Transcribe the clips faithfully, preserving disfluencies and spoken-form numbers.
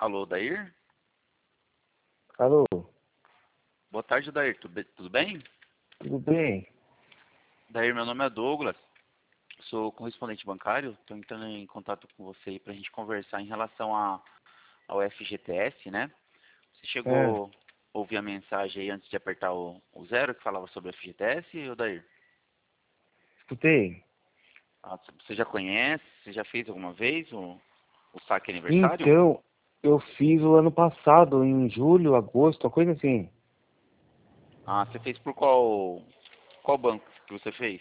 Alô, Dair? Alô, Boa tarde, Dair. Tudo be- tudo bem? tudo bem? Dair, meu nome é Douglas. Sou correspondente bancário. Estou entrando em contato com você para a gente conversar em relação a, ao F G T S, né? Você É, chegou a ouvir a mensagem aí antes de apertar o, o zero que falava sobre o F G T S, ô Dair? escutei. Ah, você já conhece? Você já fez alguma vez o, o saque aniversário? Então, eu fiz o ano passado, em julho, agosto, uma coisa assim. Ah, você fez por qual, qual banco que você fez?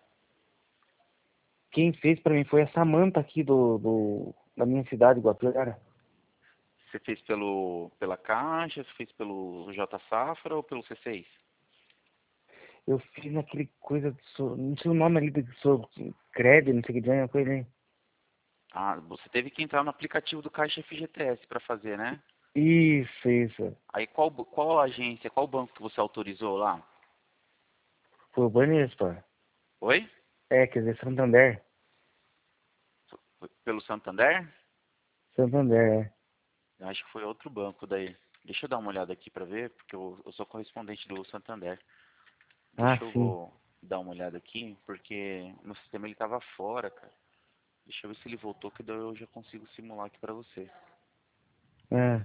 Quem fez pra mim foi a Samanta aqui do, do, da minha cidade, Guapiara. Você fez pelo, pela Caixa, você fez pelo J Safra ou pelo C seis? Eu fiz naquele coisa, do so- não sei o nome ali, do so, Cred, não sei o que, uma coisa aí. Ah, você teve que entrar no aplicativo do Caixa F G T S para fazer, né? Isso, isso. Aí qual, qual agência, qual banco que você autorizou lá? Foi o Banespa. Oi? É, quer dizer, Santander. Foi pelo Santander? Santander, é. Eu acho que foi outro banco daí. Deixa eu dar uma olhada aqui para ver, porque eu, eu sou correspondente do Santander. Ah, Deixa eu sim. vou dar uma olhada aqui, porque no sistema ele tava fora, cara. Deixa eu ver se ele voltou, que daí eu já consigo simular aqui para você. É,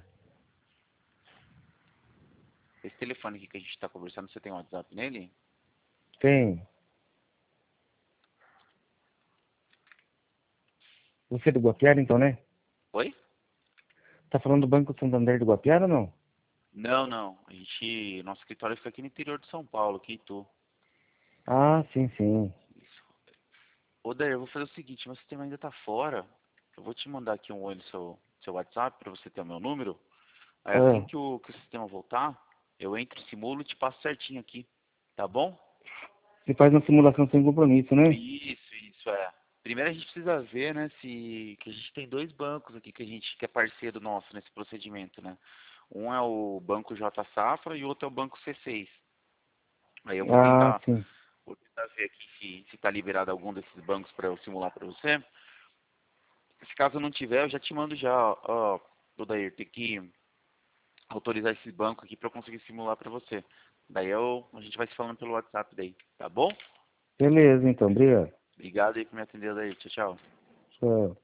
Esse telefone aqui que a gente tá conversando, você tem WhatsApp nele? tem. Você é do Guapiara, então, né? Oi? Tá falando do Banco Santander do Guapiara ou não? Não, não. A gente, nosso escritório fica aqui no interior de São Paulo, aqui em Itu. Ah, sim, sim. Ô, Daí, eu vou fazer o seguinte, meu sistema ainda tá fora. Eu vou te mandar aqui um oi no seu, seu WhatsApp para você ter o meu número. Aí assim Ah, que o, que o sistema voltar, eu entro, simulo e te passo certinho aqui. Tá bom? você faz uma simulação sem compromisso, né? Isso, isso é. Primeiro a gente precisa ver, né, se que a gente tem dois bancos aqui que a gente que é parceiro nosso nesse procedimento, né? Um é o Banco J Safra e o outro é o Banco C seis. Aí eu vou Ah, tentar, sim. vou tentar ver aqui se se está liberado algum desses bancos para eu simular para você. Se caso não tiver, eu já te mando já, ó, ô Dair, tem que autorizar esse banco aqui para eu conseguir simular para você. Daí eu, a gente vai se falando pelo WhatsApp daí, tá bom? Beleza, então. Obrigado. Obrigado aí por me atender, Dair. Tchau, tchau. Tchau.